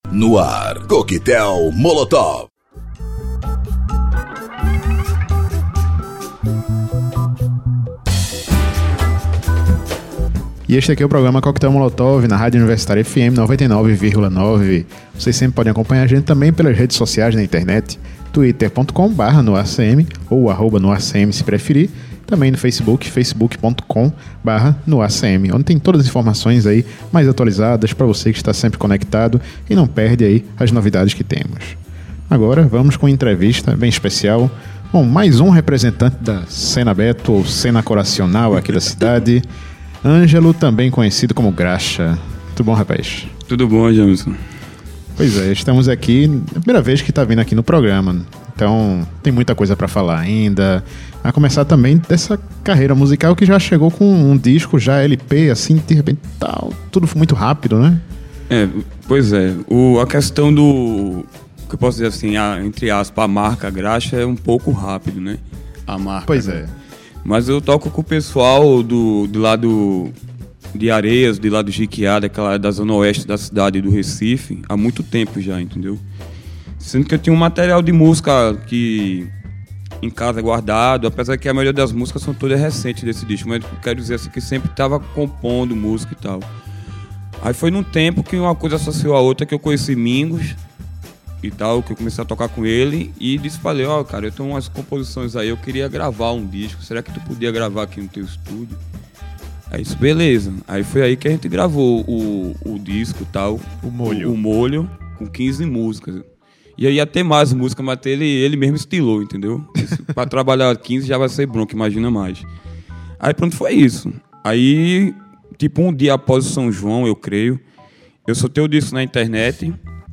No ar, Coquetel Molotov. E este aqui é o programa Coquetel Molotov na Rádio Universitária FM 99,9. Vocês sempre podem acompanhar a gente também pelas redes sociais na internet, twitter.com/noacm ou @noacm se preferir. Também no Facebook, facebook.com/noacm, onde tem todas as informações aí mais atualizadas para você que está sempre conectado e não perde aí as novidades que temos. Agora vamos com uma entrevista bem especial com mais um representante da cena Beto ou cena coracional aqui da cidade, Ângelo, também conhecido como Graxa. Tudo bom, rapaz? Tudo bom, Jameson? Pois é, estamos aqui, a primeira vez que está vindo aqui no programa, então tem muita coisa para falar ainda. A começar também dessa carreira musical que já chegou com um disco, já LP, assim, de repente, tal, tudo muito rápido, né? Pois é. A questão do, que eu posso dizer assim, entre aspas, a marca Graxa é um pouco rápido, né? A marca. Pois né? é. Mas eu toco com o pessoal do lado de Areias, do lado do Jiquiá, da zona oeste da cidade do Recife, há muito tempo já, entendeu? Sendo que eu tinha um material de música que em casa guardado, apesar que a maioria das músicas são todas recentes desse disco, mas eu quero dizer assim que sempre estava compondo música e tal. Aí foi num tempo que uma coisa associou a outra, que eu conheci Mingos e tal, que eu comecei a tocar com ele e falei, cara, eu tenho umas composições aí, eu queria gravar um disco, será que tu podia gravar aqui no teu estúdio? Aí isso, beleza. Aí foi aí que a gente gravou o disco e tal. O molho, com 15 músicas. E aí ia ter mais música, mas ele mesmo estilou, entendeu? Pra trabalhar 15 já vai ser bronco, imagina mais. Aí pronto, foi isso. Aí, tipo, um dia após o São João, eu creio, eu soltei o disco na internet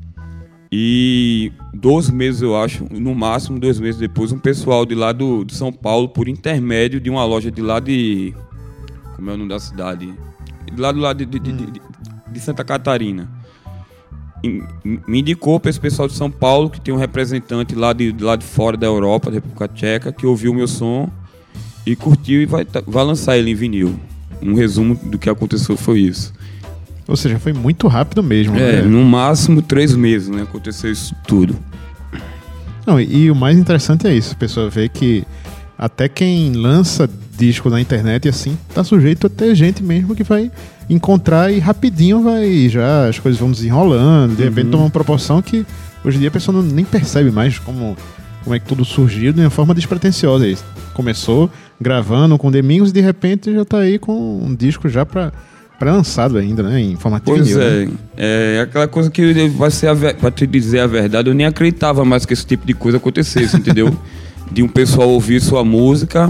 e 2 meses, eu acho, no máximo 2 meses depois, um pessoal de lá de São Paulo, por intermédio de uma loja de lá de... Como é o nome da cidade? De lá de Santa Catarina. Me indicou para esse pessoal de São Paulo, que tem um representante lá de fora da Europa, da República Tcheca, que ouviu o meu som e curtiu e vai lançar ele em vinil. Um resumo do que aconteceu foi isso. Ou seja, foi muito rápido mesmo. É, né? No máximo 3 meses, né? Aconteceu isso tudo. Não, e o mais interessante é isso, a pessoa vê que até quem lança disco na internet e assim, tá sujeito a ter gente mesmo que vai encontrar e rapidinho as coisas vão desenrolando, de repente toma uma proporção que hoje em dia a pessoa nem percebe mais como é que tudo surgiu de uma forma despretensiosa. Começou gravando com Domingos e de repente já tá aí com um disco já pré-lançado ainda, né, em formato de vinil. Pois é aquela coisa que pra te dizer a verdade, eu nem acreditava mais que esse tipo de coisa acontecesse, entendeu? De um pessoal ouvir sua música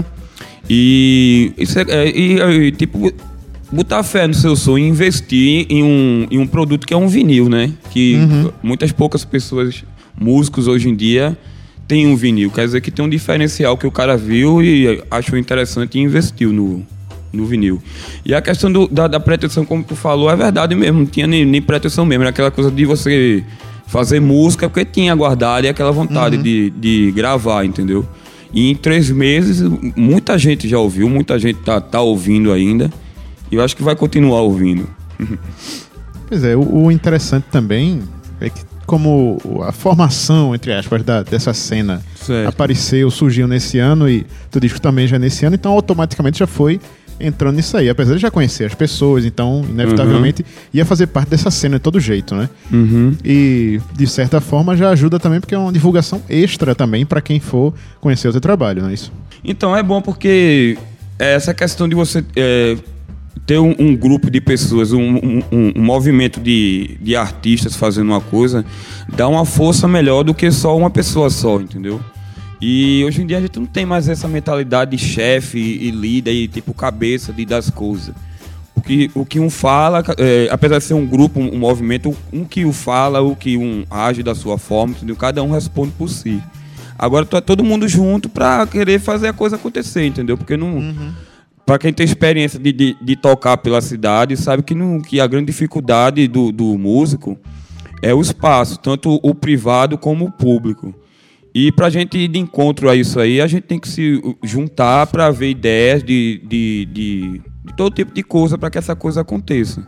e tipo, botar fé no seu som e investir em um produto que é um vinil, né? Que muitas poucas pessoas, músicos hoje em dia, têm um vinil. Quer dizer que tem um diferencial que o cara viu e achou interessante e investiu no vinil. E a questão da pretensão, como tu falou, é verdade mesmo. Não tinha nem pretensão mesmo. Era aquela coisa de você fazer música porque tinha guardado e aquela vontade de gravar, entendeu? E em 3 meses, muita gente já ouviu, muita gente tá ouvindo ainda. E eu acho que vai continuar ouvindo. Pois é, o interessante também é que como a formação, entre aspas, dessa cena surgiu nesse ano e tu diz que também já é nesse ano, então automaticamente já foi entrando nisso aí, apesar de já conhecer as pessoas, então inevitavelmente ia fazer parte dessa cena de todo jeito, né? E de certa forma já ajuda também porque é uma divulgação extra também para quem for conhecer o teu trabalho, não é isso? Então é bom porque essa questão de você ter um grupo de pessoas, um movimento de artistas fazendo uma coisa, dá uma força melhor do que só uma pessoa só, entendeu? E hoje em dia a gente não tem mais essa mentalidade de chefe e líder e tipo cabeça das coisas. O que um fala, apesar de ser um grupo, um movimento, um que o fala, o que um age da sua forma, entendeu? Cada um responde por si. Agora tá todo mundo junto pra querer fazer a coisa acontecer, entendeu? Porque não... Para quem tem experiência de tocar pela cidade, sabe que a grande dificuldade do músico é o espaço, tanto o privado como o público. E para a gente ir de encontro a isso aí, a gente tem que se juntar para ver ideias de todo tipo de coisa para que essa coisa aconteça.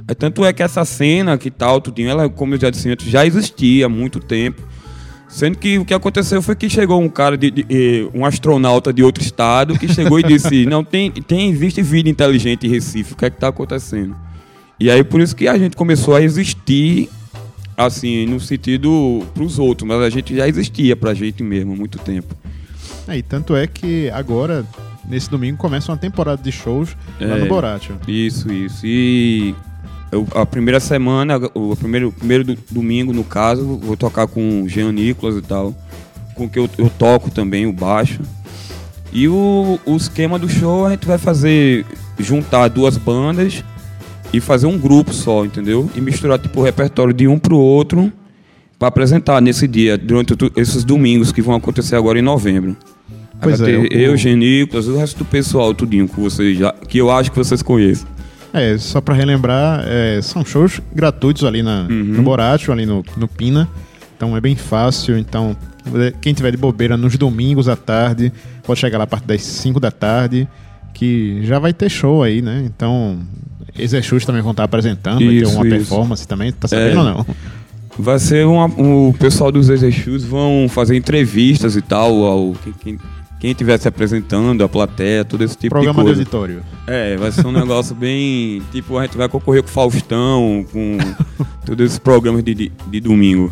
Tanto é que essa cena que tal, tudinho, ela, como eu já disse antes, já existia há muito tempo. Sendo que o que aconteceu foi que chegou um cara, um astronauta de outro estado, que chegou e disse, não, existe vida inteligente em Recife, o que é que está acontecendo? E aí por isso que a gente começou a existir, assim, no sentido pros outros, mas a gente já existia pra gente mesmo há muito tempo. E tanto é que agora, nesse domingo, começa uma temporada de shows lá no Boratio. Isso. E a primeira semana, o primeiro domingo, no caso, vou tocar com o Jean Nicolas e tal, com que eu toco também o baixo. E o esquema do show a gente vai juntar 2 bandas e fazer um grupo só, entendeu? E misturar tipo o repertório de um pro outro para apresentar nesse dia, durante esses domingos que vão acontecer agora em novembro. Pois vai ter eu, Jean Nicolas, o resto do pessoal, tudinho com vocês já, que eu acho que vocês conhecem. Só pra relembrar, são shows gratuitos ali no Boratio, ali no Pina. Então é bem fácil. Então, quem tiver de bobeira nos domingos à tarde, pode chegar lá a partir das 5 da tarde, que já vai ter show aí, né? Então, Exechus também vão estar apresentando, vai ter uma performance também, tá sabendo ou não? Vai ser o pessoal dos Exechus vão fazer entrevistas e tal, quem estiver se apresentando, a plateia, todo esse tipo Programa de coisa. de auditório. Vai ser um negócio bem... Tipo, a gente vai concorrer com o Faustão, com todos esses programas de domingo.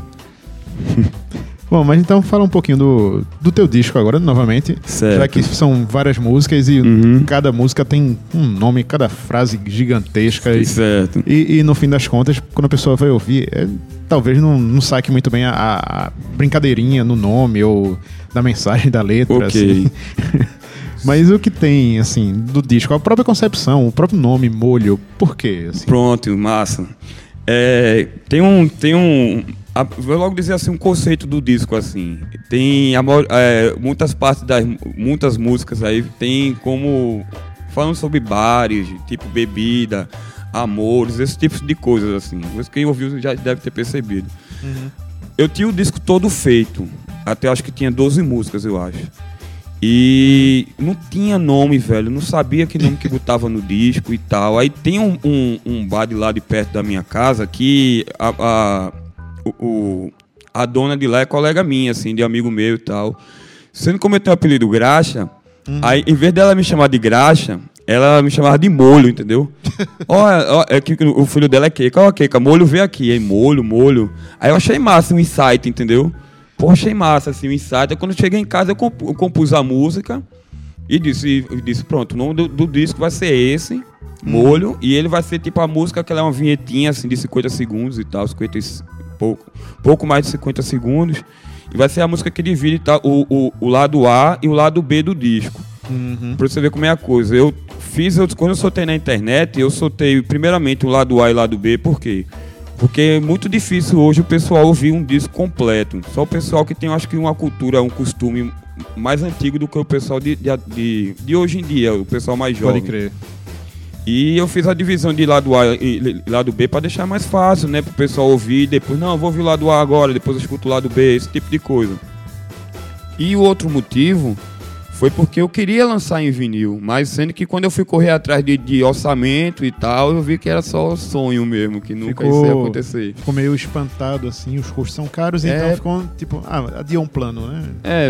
Bom, mas então fala um pouquinho do teu disco agora, novamente. Certo. Já que são várias músicas e cada música tem um nome, cada frase gigantesca. Certo. E no fim das contas, quando a pessoa vai ouvir, talvez não saque muito bem a brincadeirinha no nome ou da mensagem da letra. Ok. Assim. Mas o que tem, assim, do disco, a própria concepção, o próprio nome, Molho, por quê? Assim? Pronto, massa. Vou logo dizer assim, um conceito do disco, assim. Tem muitas partes muitas músicas aí tem como falando sobre bares, tipo bebida, amores, esse tipo de coisas, assim. Quem ouviu já deve ter percebido. Eu tinha o disco todo feito, até acho que tinha 12 músicas, eu acho. E não tinha nome, velho, não sabia que nome que botava no disco e tal. Aí tem um bar de lá de perto da minha casa que a dona de lá é colega minha, assim, de amigo meu e tal. Sendo como eu tenho o apelido Graxa, aí em vez dela me chamar de Graxa, ela me chamava de Molho, entendeu? O filho dela é Keika. Keika, Molho vê aqui, hein? Molho. Aí eu achei massa um insight, entendeu? Pô, achei massa, assim, o insight. Aí quando eu cheguei em casa, eu compus a música e disse, pronto, o nome do disco vai ser esse, Molho, e ele vai ser tipo a música que ela é uma vinhetinha, assim, de 50 segundos e tal, pouco mais de 50 segundos, e vai ser a música que divide tá, o lado A e o lado B do disco. Pra você ver como é a coisa. Quando eu soltei na internet, eu soltei primeiramente o lado A e o lado B, por quê? Porque é muito difícil hoje o pessoal ouvir um disco completo. Só o pessoal que tem, acho que, uma cultura, um costume mais antigo do que o pessoal de hoje em dia, o pessoal mais jovem. Pode crer. E eu fiz a divisão de lado A e lado B para deixar mais fácil, né? Pro pessoal ouvir, depois, não, eu vou ouvir o lado A agora, depois eu escuto o lado B, esse tipo de coisa. E o outro motivo foi porque eu queria lançar em vinil, mas sendo que quando eu fui correr atrás de orçamento e tal, eu vi que era só sonho mesmo, que nunca isso ia acontecer. Ficou meio espantado, assim, os custos são caros, então ficou, tipo, adiou um plano, né?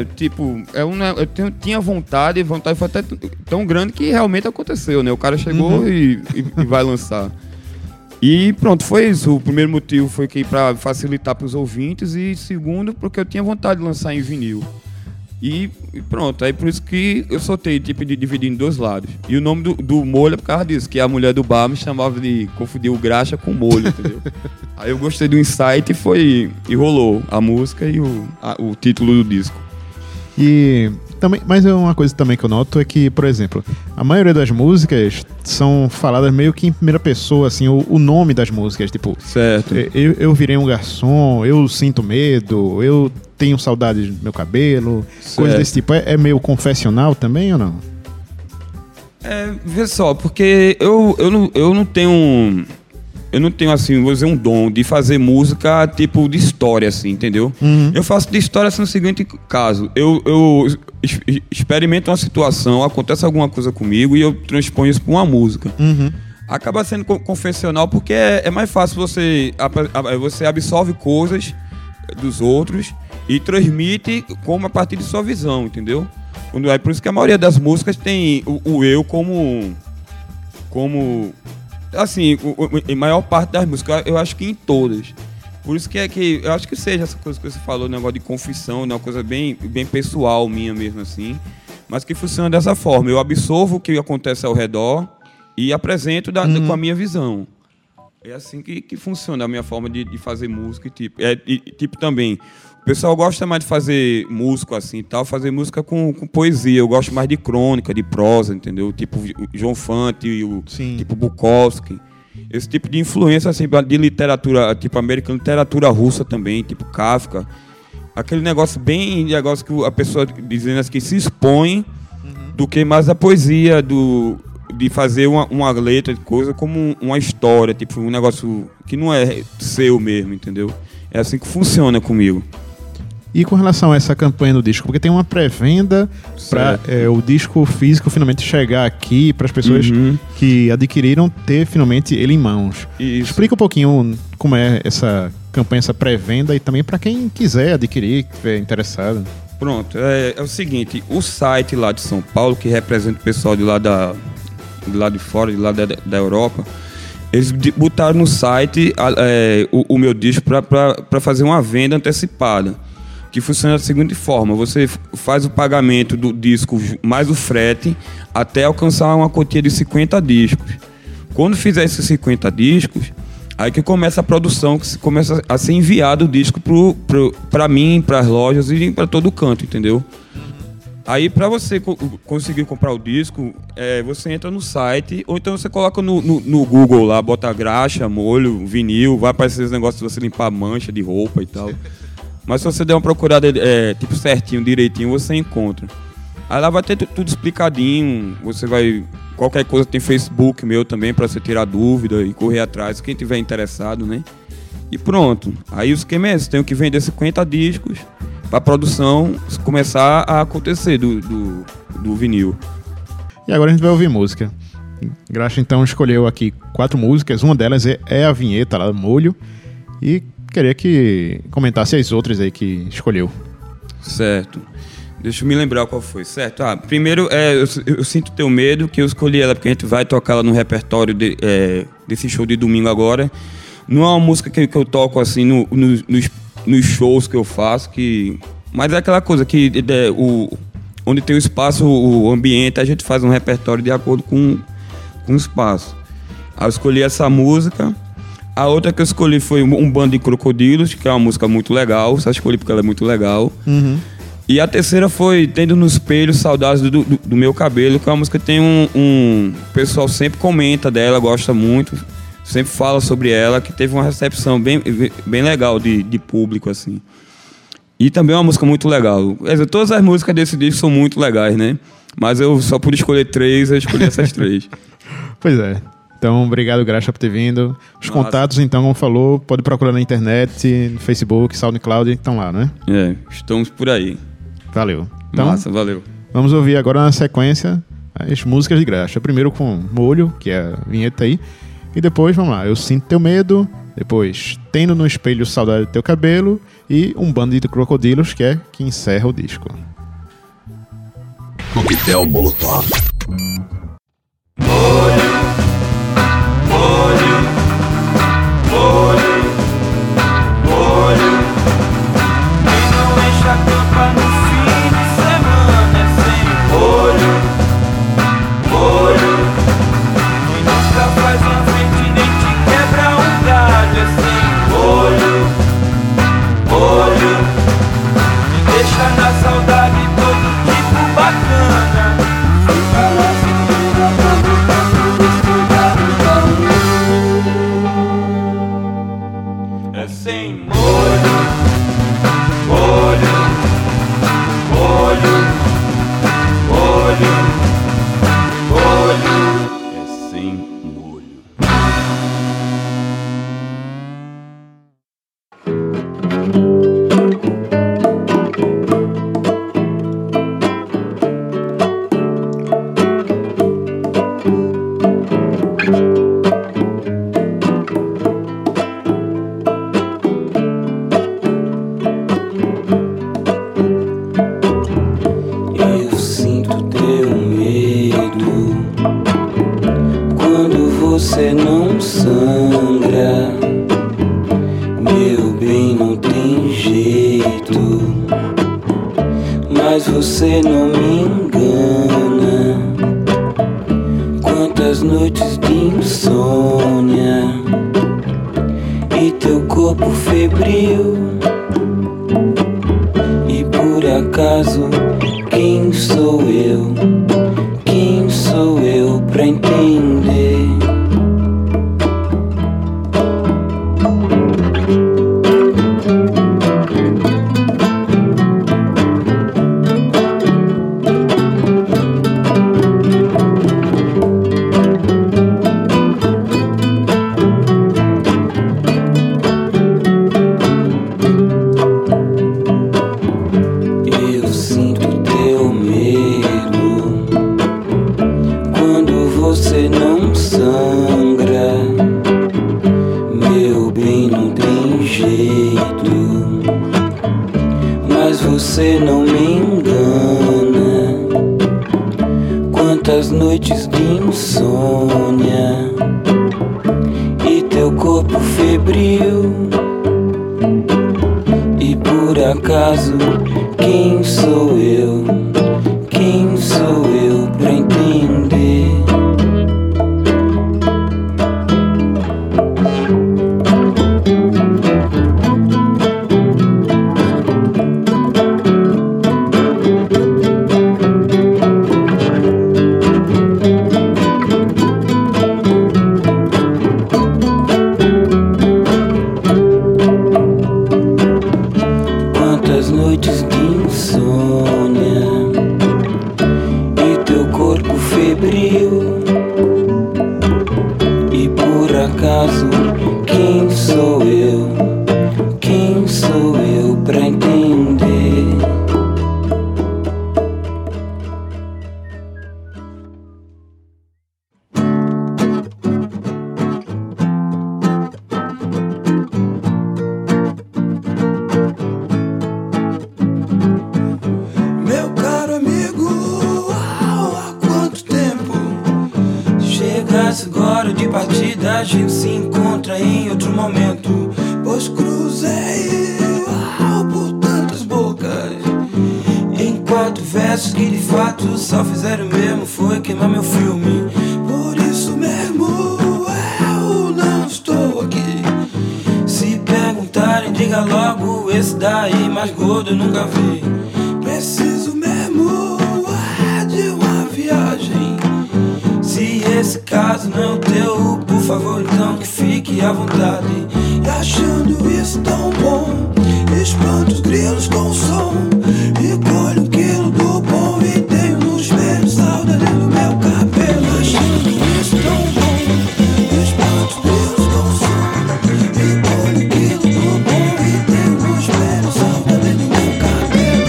Eu tinha vontade foi até tão grande que realmente aconteceu, né? O cara chegou e vai lançar. E pronto, foi isso. O primeiro motivo foi que para facilitar para os ouvintes e segundo, porque eu tinha vontade de lançar em vinil. E pronto, aí por isso que eu soltei, tipo, de dividir em 2 lados. E o nome do Molho é por causa disso, que a mulher do bar me chamava de confundir o Graxa com Molho, entendeu? Aí eu gostei do insight e rolou a música e o título do disco. E também, mas uma coisa também que eu noto é que, por exemplo, a maioria das músicas são faladas meio que em primeira pessoa, assim, o nome das músicas, tipo, certo. Eu virei um garçom, eu sinto medo, eu tenho saudade do meu cabelo, coisas desse tipo. É meio confessional também ou não? Vê só, porque eu não tenho, assim, vou dizer, um dom de fazer música tipo de história, assim, entendeu? Eu faço de história assim no seguinte caso. Eu experimento uma situação, acontece alguma coisa comigo e eu transponho isso para uma música. acaba sendo convencional porque é mais fácil você absorve coisas dos outros e transmite como a partir de sua visão, entendeu? É por isso que a maioria das músicas tem o eu como assim, em maior parte das músicas, eu acho que em todas. Por isso que eu acho que seja essa coisa que você falou, negócio de confissão, né, uma coisa bem pessoal minha mesmo assim, mas que funciona dessa forma. Eu absorvo o que acontece ao redor e apresento com a minha visão. É assim que funciona a minha forma de fazer música. Tipo também, o pessoal gosta mais de fazer música assim, tal, fazer música com poesia. Eu gosto mais de crônica, de prosa, entendeu? Tipo João Fante, tipo Bukowski. Esse tipo de influência assim, de literatura, tipo americana, literatura russa também, tipo Kafka. Aquele negócio que a pessoa dizendo assim, que se expõe do que mais a poesia, de fazer uma letra de coisa como uma história, tipo um negócio que não é seu mesmo, entendeu? É assim que funciona comigo. E com relação a essa campanha do disco, porque tem uma pré-venda para o disco físico finalmente chegar aqui para as pessoas que adquiriram ter finalmente ele em mãos. Isso. Explica um pouquinho como é essa campanha, essa pré-venda e também para quem quiser adquirir, que estiver interessado. Pronto, é o seguinte, o site lá de São Paulo, que representa o pessoal de lá de fora, de lá da Europa, eles botaram no site o meu disco para fazer uma venda antecipada, que funciona da seguinte forma: você faz o pagamento do disco mais o frete até alcançar uma quantia de 50 discos. Quando fizer esses 50 discos, aí que começa a produção, que começa a ser enviado o disco para mim, para as lojas e para todo canto, entendeu? Aí, para você conseguir comprar o disco, você entra no site, ou então você coloca no Google lá, bota graxa, molho, vinil, vai aparecer os negócios de você limpar mancha de roupa e tal. Mas se você der uma procurada tipo certinho, direitinho, você encontra. Aí lá vai ter tudo explicadinho, qualquer coisa tem Facebook meu também, para você tirar dúvida e correr atrás, quem tiver interessado, né? E pronto. Aí o esquema é esse, tenho que vender 50 discos para a produção começar a acontecer do vinil. E agora a gente vai ouvir música. Graxa então escolheu aqui 4 músicas, uma delas é a vinheta lá, Molho, e queria que comentasse as outras aí que escolheu. Certo. Deixa eu me lembrar qual foi, certo? Primeiro, eu Sinto Teu Medo, que eu escolhi ela porque a gente vai tocar ela no repertório desse show de domingo agora. Não é uma música que eu toco assim nos shows que eu faço, mas é aquela coisa que onde tem o espaço, o ambiente, a gente faz um repertório de acordo com o espaço. Aí eu escolhi essa música. A outra que eu escolhi foi Um Bando de Crocodilos, que é uma música muito legal, só escolhi porque ela é muito legal. E a terceira foi Tendo no Espelho Saudades do Meu Cabelo, que é uma música que tem o pessoal sempre comenta dela, gosta muito, sempre fala sobre ela, que teve uma recepção bem legal de público, assim. E também é uma música muito legal. Quer dizer, todas as músicas desse disco são muito legais, né? Mas eu só pude escolher 3, eu escolhi essas 3. Pois é. Então, obrigado, Graxa, por ter vindo. Os contatos, então, como falou, pode procurar na internet, no Facebook, SoundCloud, estão lá, né? Estamos por aí. Valeu. Então, Massa, valeu. Vamos ouvir agora na sequência as músicas de Graxa. Primeiro com Molho, que é a vinheta aí, e depois, vamos lá, Eu Sinto Teu Medo, depois Tendo no Espelho Saudade do Teu Cabelo e Um Bando de Crocodilos, que encerra o disco. Coquetel Molotov. Mas você não me engana. Quantas noites de insônia e teu corpo febril. E por acaso, quem sou eu? Quem sou eu pra entender? Você não me engana. Quantas noites de insônia e teu corpo febril. E por acaso, quem sou eu? Quem sou eu pra entender? E por acaso, quem sou eu? Quem sou eu pra entender? Meu caro amigo, há quanto tempo? Chegasse agora de partida, a gente se encontra em outro momento. Pois cruzei por tantas bocas em 4 versos que de fato só fizeram mesmo foi queimar meu filme. Por isso mesmo eu não estou aqui. Se perguntarem, diga logo, esse daí mais gordo eu nunca vi. Preciso mesmo de uma viagem. Se esse caso não é o teu, por favor, então que fique à vontade. E achando isso tão bom, espanto os grilos com som. E colho 1 quilo do bom e tenho no espelho saudade do meu cabelo. Achando isso tão bom, espanto os grilos com som. E colho 1 quilo do bom e tenho no espelho saudade do meu cabelo.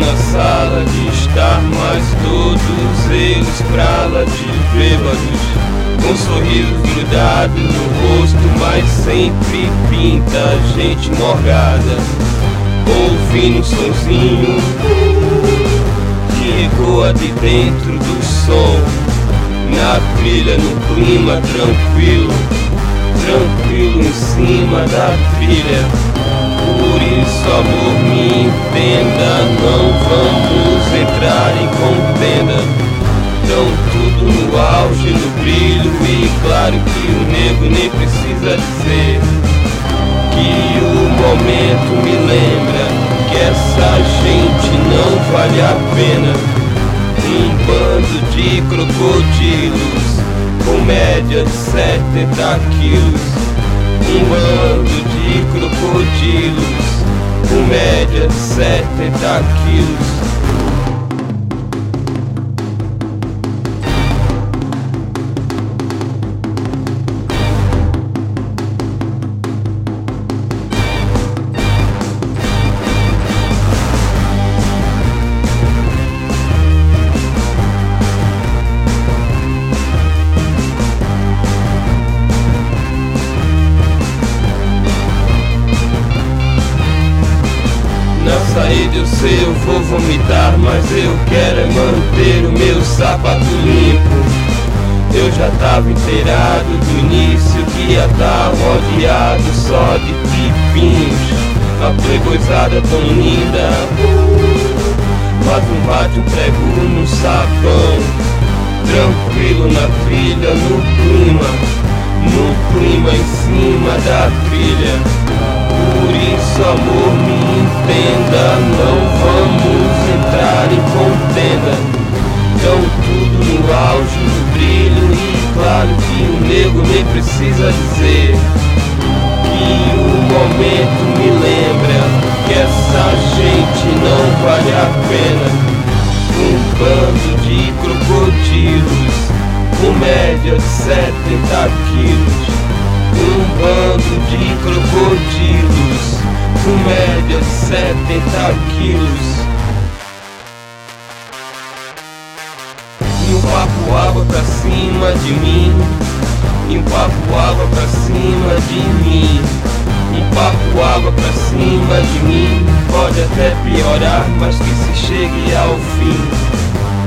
na sala de estar, mas todos eles pra lá de bêbados, com sorriso grudado no rosto, mas sempre pinta gente morgada, ouvindo um sonzinho que ecoa de dentro do som, na trilha, no clima tranquilo, tranquilo em cima da trilha. Por isso, amor, me entenda, não vamos entrar em contenda. Tão tudo no auge, no brilho, e claro que o nego nem precisa dizer que o momento me lembra que essa gente não vale a pena. Um bando de crocodilos com média de 70 quilos. Um bando de crocodilos com média de 70 quilos. Eu sei, eu vou vomitar, mas eu quero é manter o meu sapato limpo. Eu já tava inteirado do início que ia tá rodeado só de tipinhos. A playboyzada tão linda, mas um bate um prego no sabão. Tranquilo na trilha, no clima em cima da trilha. Por isso, amor, me entenda, não vamos entrar em contenda. Tão tudo no auge, no brilho, e claro que o nego nem precisa dizer que o momento me lembra que essa gente não vale a pena. Um bando de crocodilos com média de 70 quilos. Um bando de crocodilos com média de 70 quilos. E um papo água pra cima de mim. E um papo água pra cima de mim. Um papo água pra cima de mim. Pode até piorar, mas que se chegue ao fim.